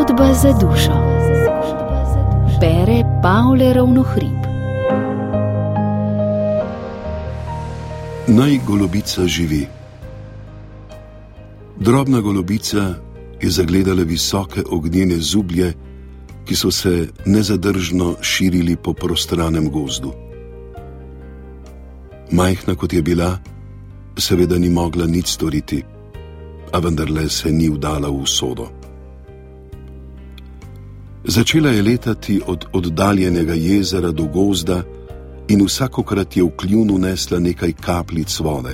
Zgodba za dušo. Bere Pavle Ravnohrib. Naj golobica živi. Drobna golobica je zagledala visoke ognjene zublje, ki so se nezadržno širili po prostranem gozdu. Majhna kot je bila, seveda ni mogla nič storiti, a vendarle se ni vdala v usodo. Začela je letati od oddaljenega jezera do gozda in vsakokrat je v kljunu nesla nekaj kapljic vode.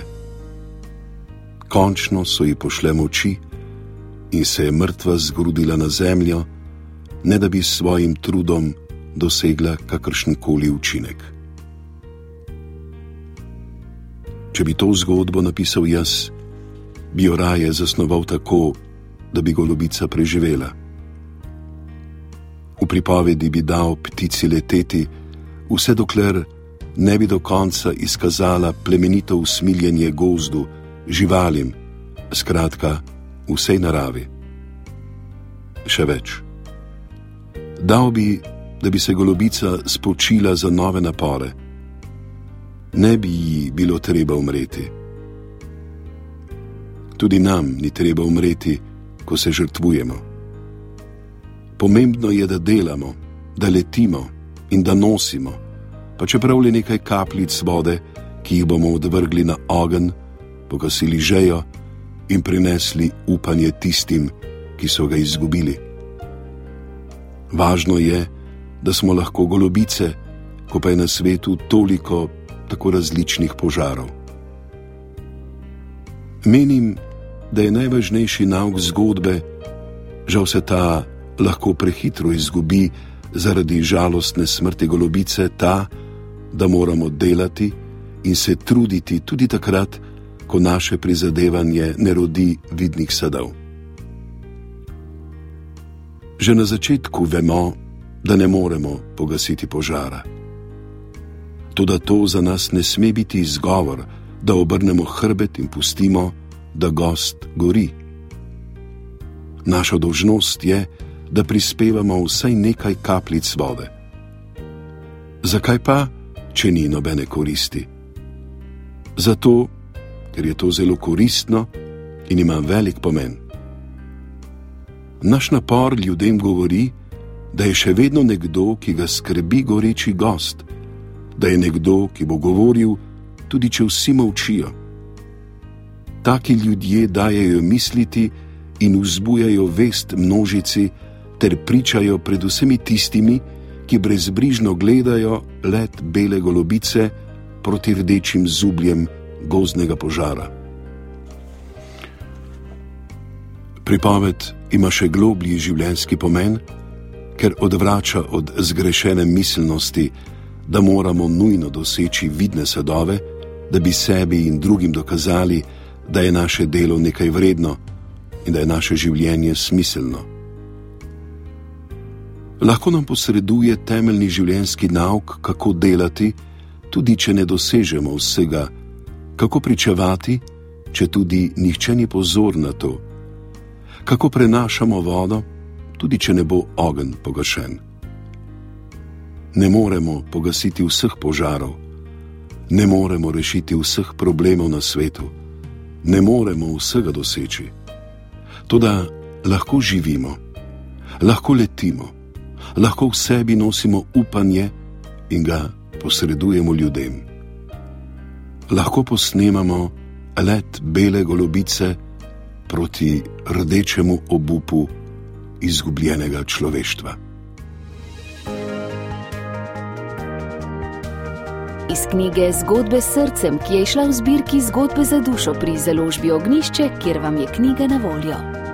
Končno so ji pošle moči in se je mrtva zgrudila na zemljo, ne da bi s svojim trudom dosegla kakršenkoli učinek. Če bi to zgodbo napisal jaz, bi jo raje zasnoval tako, da bi golobica preživela. V pripovedi bi dal ptici leteti, vse dokler ne bi do konca izkazala plemenito usmiljenje gozdu, živalim, skratka, vsej naravi. Še več. Dal bi, da bi se golobica spočila za nove napore. Ne bi ji bilo treba umreti. Tudi nam ni treba umreti, ko se žrtvujemo. Pomembno je, da delamo, da letimo in da nosimo, pa čeprav le nekaj kapljic vode, ki jih bomo odvrgli na ogenj, pogasili žejo in prinesli upanje tistim, ki so ga izgubili. Važno je, da smo lahko golobice, ko pa je na svetu toliko tako različnih požarov. Menim, da je najvažnejši nauk zgodbe, žal se ta lahko prehitro izgubi zaradi žalostne smrti golobice, ta, da moramo delati in se truditi tudi takrat, ko naše prizadevanje ne rodi vidnih sadov. Že na začetku vemo, da ne moremo pogasiti požara. Toda to za nas ne sme biti izgovor, da obrnemo hrbet in pustimo, da gozd gori. Naša dolžnost je, da prispevamo vsaj nekaj kapljic vode. Zakaj pa, če ni nobene koristi? Zato, ker je to zelo koristno in ima velik pomen. Naš napor ljudem govori, da je še vedno nekdo, ki ga skrbi goreči gozd, da je nekdo, ki bo govoril, tudi če vsi molčijo. Taki ljudje dajejo misliti in vzbujajo vest množici ter pričajo pred vsemi tistimi, ki brezbrižno gledajo let bele golobice proti rdečim zubljem gozdnega požara. Pripoved ima še globlji življenjski pomen, ker odvrača od zgrešene miselnosti, da moramo nujno doseči vidne sadove, da bi sebi in drugim dokazali, da je naše delo nekaj vredno in da je naše življenje smiselno. Lahko nam posreduje temeljni življenjski nauk, kako delati, tudi če ne dosežemo vsega, kako pričevati, če tudi nihče ni pozor na to, kako prenašamo vodo, tudi če ne bo ogenj pogašen. Ne moremo pogasiti vseh požarov, ne moremo rešiti vseh problemov na svetu, ne moremo vsega doseči. Toda lahko živimo, lahko letimo, lahko v sebi nosimo upanje in ga posredujemo ljudem. Lahko posnemamo let bele golobice proti rdečemu obupu izgubljenega človeštva. Iz knjige Zgodbe s srcem, ki je izšla v zbirki Zgodbe za dušo pri založbi Ognjišče, kjer vam je knjiga na voljo.